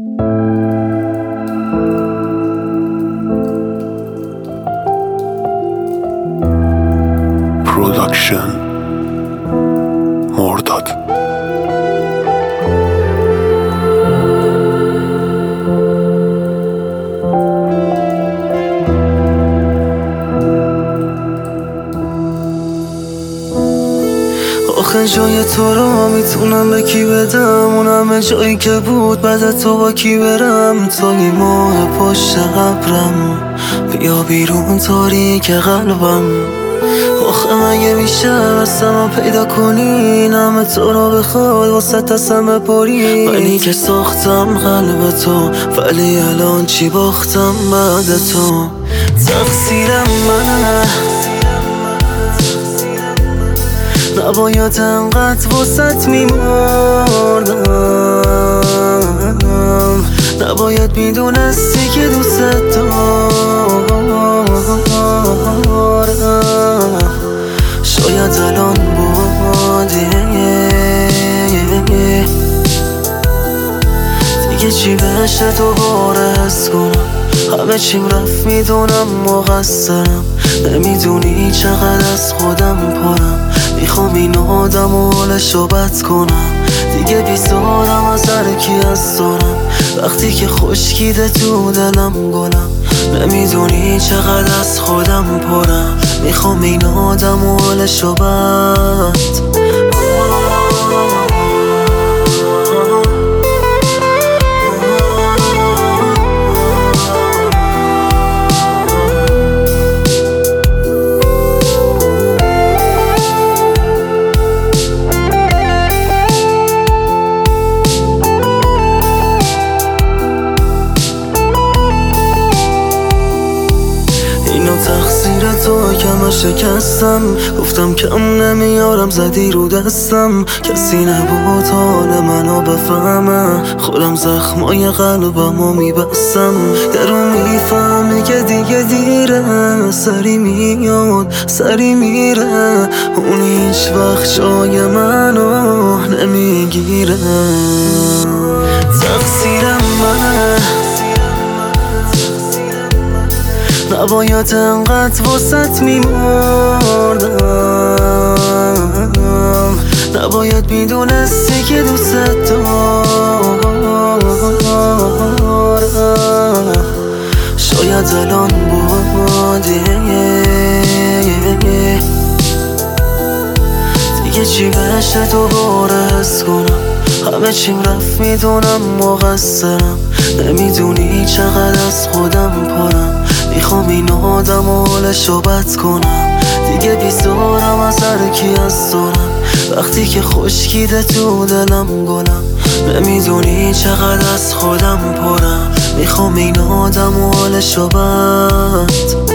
پروداکشن مرداد. آخه جای تو رو میتونم به کی بدم؟ اون همه جایی که بود بعد تو با کی برم؟ توی ماه پشت قبرم، بیا بیرون تاریک قلبم. آخه مگه میشه واسه پیدا کنی نام تو رو بخواد واسه تصم بپری؟ منی که ساختم قلب تو، ولی الان چی باختم بعد تو؟ تقصیرم منه، نباید انقدر واسط میمردم، نباید میدونستی که دوست دارم. شاید الان بودی دیگه چی بشه دوباره حس کنم؟ همه چیم رفت میدونم مقصرم، نمیدونی چقدر از خودم پرم. میخوام این آدم و حالشو بد کنم، دیگه بیزارم از هرکی از دارم. وقتی که خشکیده تو دلم گلم، نمیدونی چقدر از خودم پرم. میخوام این آدم و حالشو بد. تقصیر تو که من شکستم، گفتم کم نمیارم زدی رو دستم. کسی نبود حال منو بفهمه، خودم زخمای قلبمو میبستم. درو میفهمی که دیگه دیره، سری میاد سری میره، اون هیچ وقت جای منو نمیگیره. تقصیرم منه، نباید انقدر واسط میمردم، نباید میدونستی که دوست دارم. شاید الان بودی دیگه چی بشه دوباره حس کنم؟ همه چیم رفت میدونم مقصرم، نمیدونی چقدر از خودم پرم. میخوام این آدم و حالشو بد کنم، دیگه بیزارم از هرکی از دارم. وقتی که خشکیده تو دلم گلم، نمیدونی چقدر از خودم پرم. میخوام این آدم و حالشو بد.